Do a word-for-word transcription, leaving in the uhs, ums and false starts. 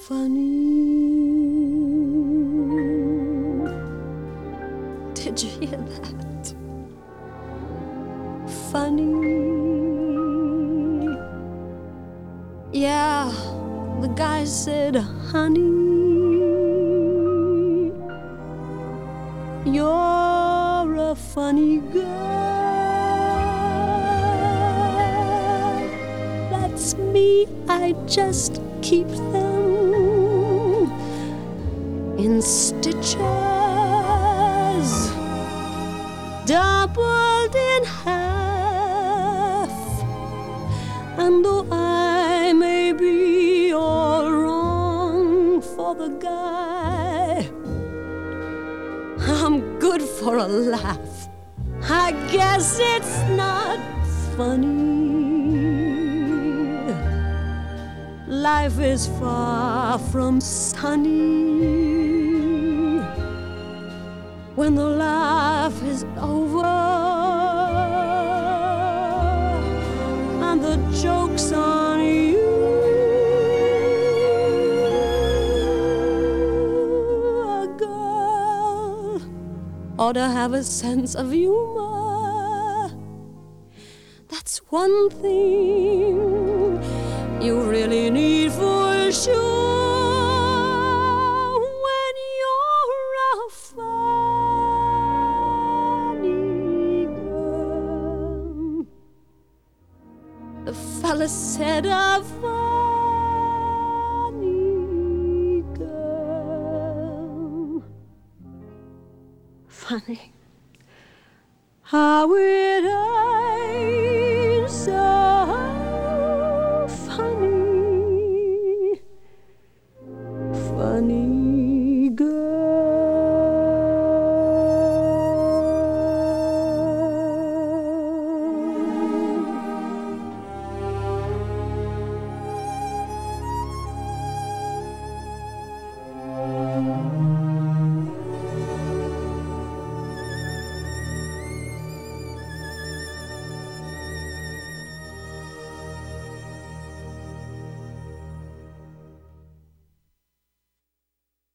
funny. Did you hear that? Funny. Yeah, the guy said, honey, you're a funny girl. That's me, I just keep them in stitches, doubled in half. And though I may be all wrong for the guy, I'm good for a laugh. I guess it's not funny. Life is far from sunny when the laugh is over and the joke's on you. A girl ought to have a sense of humor. That's one thing you really need for sure when you're a funny girl. The fella said a funny girl. Funny. How it